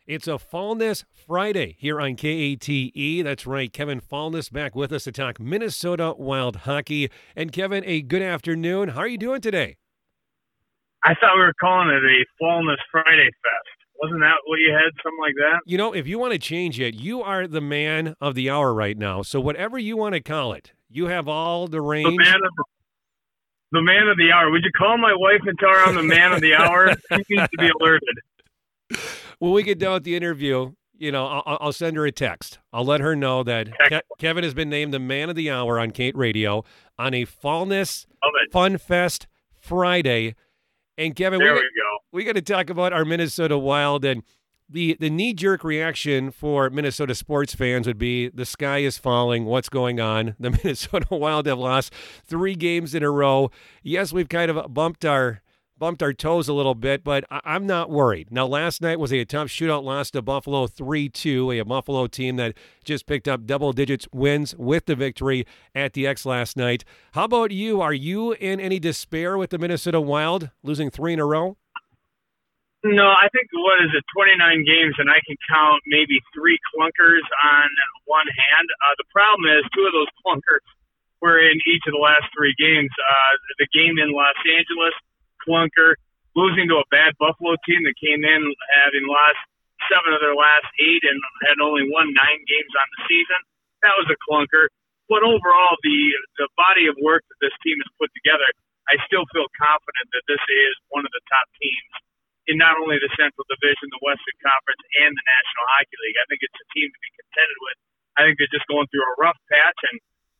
It's a Fallness Friday here on KATE. That's right, Kevin Fallness back with us to talk Minnesota Wild hockey. And Kevin, a good afternoon. How are you doing today? I thought we were calling it a Fallness Friday Fest. Wasn't that what you had? Something like that? You know, if you want to change it, you are the man of the hour right now. So whatever you want to call it, you have all the range. The man of the hour. Would you call my wife and tell her I'm the man of the hour? She needs to be alerted. When we get done with the interview, I'll send her a text. I'll let her know that Kevin has been named the man of the hour on Kate Radio on a Fallness Fun Fest Friday. And Kevin, we got to talk about our Minnesota Wild, and the knee-jerk reaction for Minnesota sports fans would be the sky is falling. What's going on? The Minnesota Wild have lost 3 games in a row. Yes, we've kind of bumped our toes a little bit, but I'm not worried. Now, last night was a tough shootout loss to Buffalo 3-2, a Buffalo team that just picked up double-digit wins with the victory at the X last night. How about you? Are you in any despair with the Minnesota Wild losing 3 in a row? No, I think, 29 games, and I can count maybe 3 clunkers on one hand. The problem is 2 of those clunkers were in each of the last 3 games. The game in Los Angeles, clunker, losing to a bad Buffalo team that came in having lost 7 of their last 8 and had only won 9 games on the season. That was a clunker. But overall, the body of work that this team has put together, I still feel confident that this is one of the top teams in not only the Central Division, the Western Conference, and the National Hockey League. I think it's a team to be contended with. I think they're just going through a rough patch, and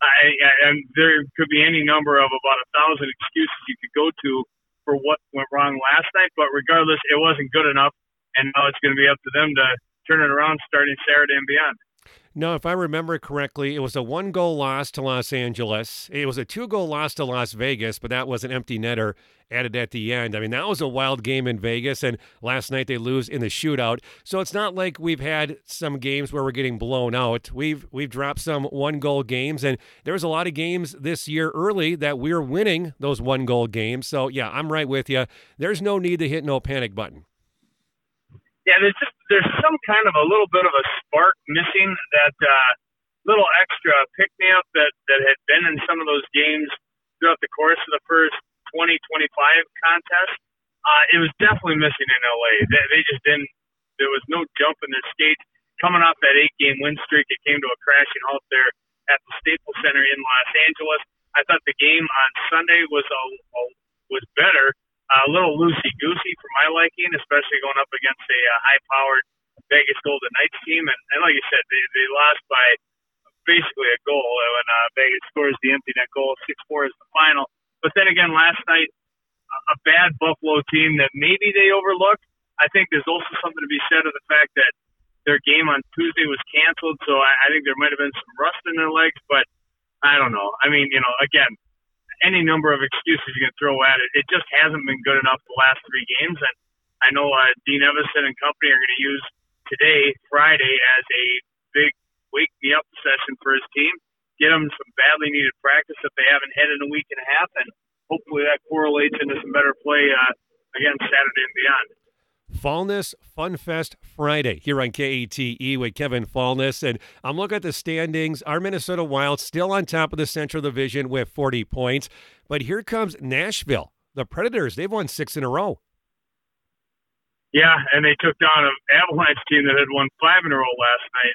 there could be any number of about 1,000 excuses you could go to for what went wrong last night, but regardless, it wasn't good enough, and now it's going to be up to them to turn it around starting Saturday and beyond. No, if I remember correctly, it was a 1-goal loss to Los Angeles. It was a 2-goal loss to Las Vegas, but that was an empty netter added at the end. I mean, that was a wild game in Vegas, and last night they lose in the shootout. So it's not like we've had some games where we're getting blown out. We've dropped some 1-goal games, and there was a lot of games this year early that we're winning those 1-goal games. So, yeah, I'm right with you. There's no need to hit no panic button. Yeah, there's some kind of a little bit of a spark missing, that little extra pick-me-up that had been in some of those games throughout the course of the first 20-25 contest. It was definitely missing in LA. They just didn't. There was no jump in their skates. Coming off that 8-game win streak, it came to a crashing halt there at the Staples Center in Los Angeles. I thought the game on Sunday was better. A little loosey-goosey for my liking, especially going up against a high-powered Vegas Golden Knights team. And like you said, they lost by basically a goal when Vegas scores the empty net goal. 6-4 is the final. But then again, last night, a bad Buffalo team that maybe they overlooked. I think there's also something to be said of the fact that their game on Tuesday was canceled, so I think there might have been some rust in their legs. But I don't know. I mean, again, any number of excuses you can throw at it. It just hasn't been good enough the last 3 games. And I know Dean Evason and company are going to use today, Friday, as a big wake-me-up session for his team. Get them some badly needed practice that they haven't had in a week and a half. And hopefully that correlates into some better play again Saturday and beyond. Fallness Fun Fest Friday here on KATE with Kevin Fallness. And I'm looking at the standings. Our Minnesota Wild still on top of the Central Division with 40 points. But here comes Nashville. The Predators, they've won 6 in a row. Yeah, and they took down an Avalanche team that had won 5 in a row last night.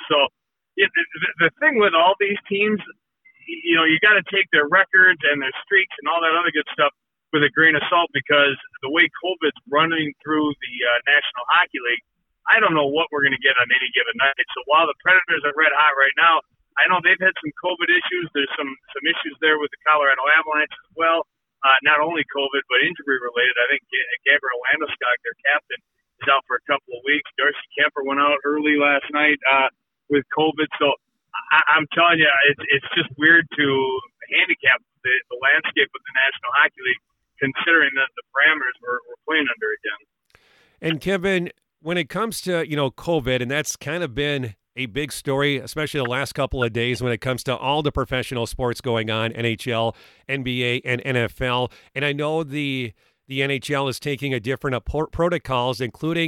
The thing with all these teams, you got to take their records and their streaks and all that other good stuff with a grain of salt, because the way COVID's running through the National Hockey League, I don't know what we're going to get on any given night. So while the Predators are red hot right now, I know they've had some COVID issues. There's some issues there with the Colorado Avalanche as well. Not only COVID, but injury related. I think Gabriel Landeskog, their captain, is out for a couple of weeks. Darcy Kemper went out early last night with COVID. So I'm telling you, it's just weird to handicap the landscape of the National Hockey League, considering that the parameters we're playing under again. And Kevin, when it comes to, COVID, and that's kind of been a big story, especially the last couple of days when it comes to all the professional sports going on, NHL, NBA, and NFL. And I know the NHL is taking a different protocols, including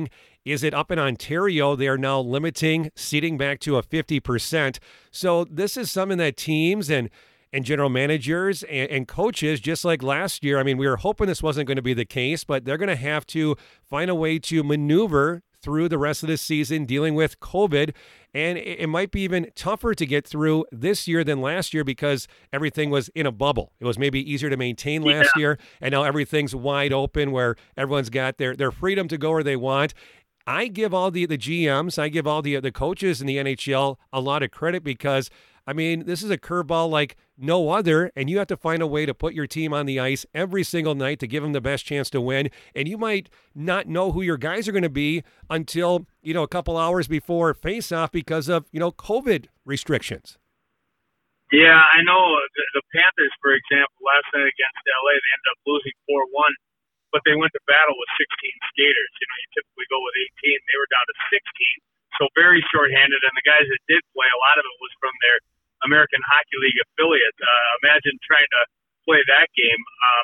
Is it up in Ontario? They are now limiting seating back to a 50%. So this is something that teams and general managers and coaches, just like last year, I mean, we were hoping this wasn't going to be the case, but they're going to have to find a way to maneuver through the rest of the season dealing with COVID. And it might be even tougher to get through this year than last year because everything was in a bubble. It was maybe easier to maintain last year, and now everything's wide open where everyone's got their freedom to go where they want. I give all the GMs, I give all the coaches in the NHL a lot of credit because, I mean, this is a curveball like no other, and you have to find a way to put your team on the ice every single night to give them the best chance to win. And you might not know who your guys are going to be until, a couple hours before face-off because of, COVID restrictions. Yeah, I know the Panthers, for example, last night against LA, they ended up losing 4-1, but they went to battle with 16 skaters. You typically go with 18. They were down to 16, so very shorthanded. And the guys that did play, a lot of it was from their American Hockey League affiliate. Imagine trying to play that game.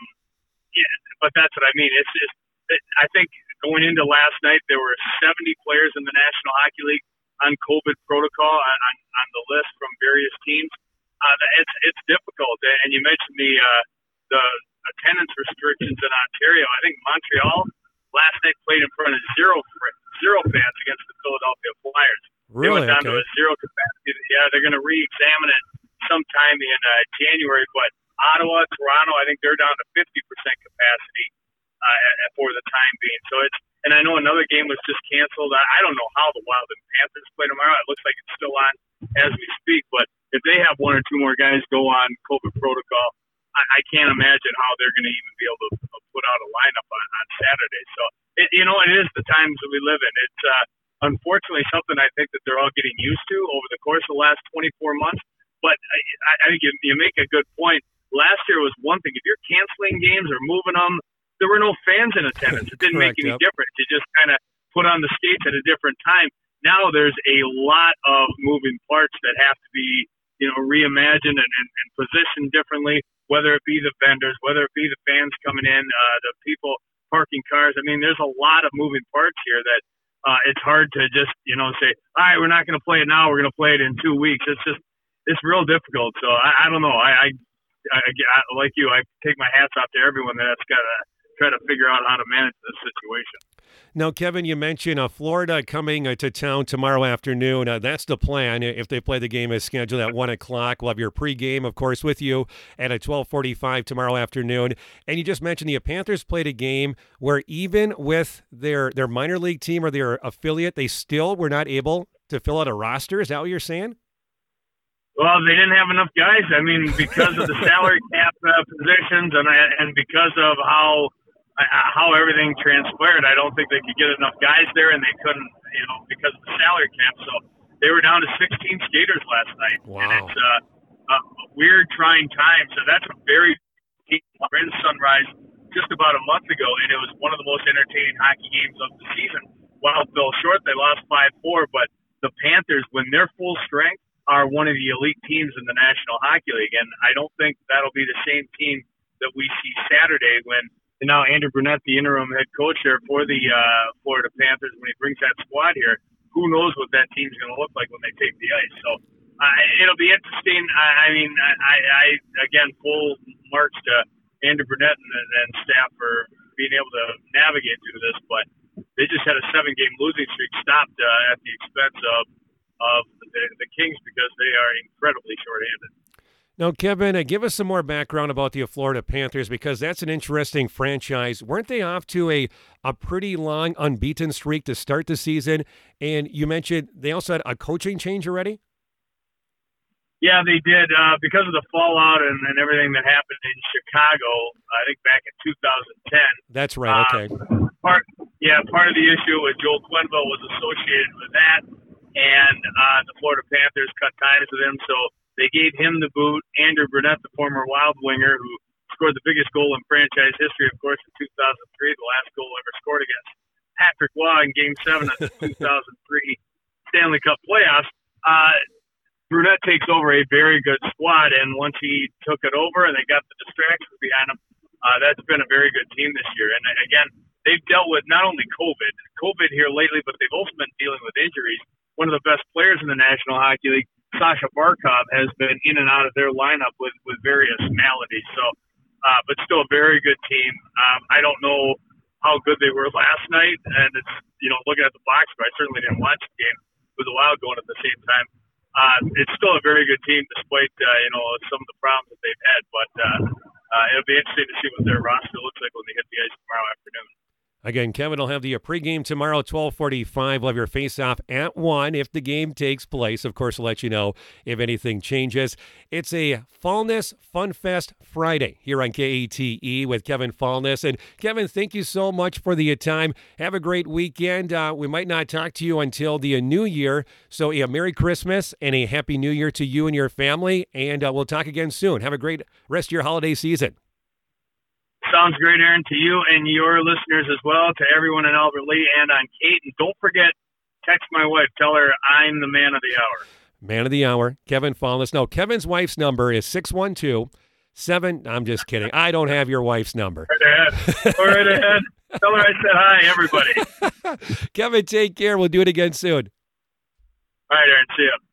But that's what I mean. I think going into last night, there were 70 players in the National Hockey League on COVID protocol on the list from various teams. It's difficult. And you mentioned the attendance restrictions in Ontario. I think Montreal last night played in front of zero fans against the Philadelphia Flyers. Really? They went down to a zero capacity. Yeah, they're going to re-examine it sometime in January. But Ottawa, Toronto, I think they're down to 50% capacity for the time being. So and I know another game was just canceled. I don't know how the Wild and Panthers play tomorrow. It looks like it's still on as we speak. But if they have one or two more guys go on COVID protocol, I can't imagine how they're going to even be able to put out a lineup on Saturday. So, it is the times that we live in. It's unfortunately something I think that they're all getting used to over the course of the last 24 months. But I think you make a good point. Last year was one thing. If you're canceling games or moving them, there were no fans in attendance. It didn't make any difference. You just kind of put on the skates at a different time. Now there's a lot of moving parts that have to be, reimagined and positioned differently, whether it be the vendors, whether it be the fans coming in, the people parking cars. I mean, there's a lot of moving parts here that it's hard to just, say, all right, we're not going to play it now. We're going to play it in 2 weeks. It's real difficult. So I don't know. I like you, I take my hats off to everyone that's got to try to figure out how to manage this situation. Now, Kevin, you mentioned Florida coming to town tomorrow afternoon. That's the plan. If they play the game as scheduled at 1 o'clock, we'll have your pregame, of course, with you at 12:45 tomorrow afternoon. And you just mentioned the Panthers played a game where even with their minor league team or their affiliate, they still were not able to fill out a roster. Is that what you're saying? Well, they didn't have enough guys. I mean, because of the salary cap positions and because of how everything transpired, I don't think they could get enough guys there, and they couldn't, because of the salary cap. So they were down to 16 skaters last night. Wow. And it's a weird, trying time. So that's a very in Sunrise just about a month ago, and it was one of the most entertaining hockey games of the season. Wild fell short. They lost 5-4, but the Panthers, when they're full strength, are one of the elite teams in the National Hockey League. And I don't think that'll be the same team that we see Saturday when now Andrew Brunette, the interim head coach there for the Florida Panthers, when he brings that squad here, who knows what that team's going to look like when they take the ice. So it'll be interesting. I mean, again, full marks to Andrew Brunette and staff for being able to navigate through this, but they just had a 7-game losing streak stopped at the expense of the Kings because they are incredibly shorthanded. Now, Kevin, give us some more background about the Florida Panthers because that's an interesting franchise. Weren't they off to a pretty long unbeaten streak to start the season? And you mentioned they also had a coaching change already? Yeah, they did. Because of the fallout and everything that happened in Chicago, I think back in 2010. That's right, okay. Part of the issue was Joel Quenneville was associated with that, and the Florida Panthers cut ties with him, so they gave him the boot. Andrew Brunette, the former Wild winger, who scored the biggest goal in franchise history, of course, in 2003, the last goal ever scored against Patrick Waugh in Game 7 of the 2003 Stanley Cup playoffs. Brunette takes over a very good squad, and once he took it over and they got the distractions behind him, that's been a very good team this year. And again, they've dealt with not only COVID here lately, but they've also been dealing with injuries. One of the best players in the National Hockey League, Sasha Barkov, has been in and out of their lineup with various maladies. So, but still a very good team. I don't know how good they were last night, and it's, looking at the box score, I certainly didn't watch the game. It was a Wild going at the same time. It's still a very good team despite, some of the problems that they've had. But it'll be interesting to see what their roster looks like when they hit the ice tomorrow afternoon. Again, Kevin will have the pregame tomorrow, 12:45. We'll have your face-off at 1 if the game takes place. Of course, we'll let you know if anything changes. It's a Fallness Fun Fest Friday here on KATE with Kevin Fallness. And Kevin, thank you so much for the time. Have a great weekend. We might not talk to you until the new year. So a Merry Christmas and a Happy New Year to you and your family. And we'll talk again soon. Have a great rest of your holiday season. Sounds great, Aaron, to you and your listeners as well, to everyone in Albert Lea and on Kate. And don't forget, text my wife. Tell her I'm the man of the hour. Man of the hour, Kevin Fallness. No, Kevin's wife's number is 612-7. I'm just kidding. I don't have your wife's number. Right ahead. Go right ahead. Tell her I said hi, everybody. Kevin, take care. We'll do it again soon. All right, Aaron. See you.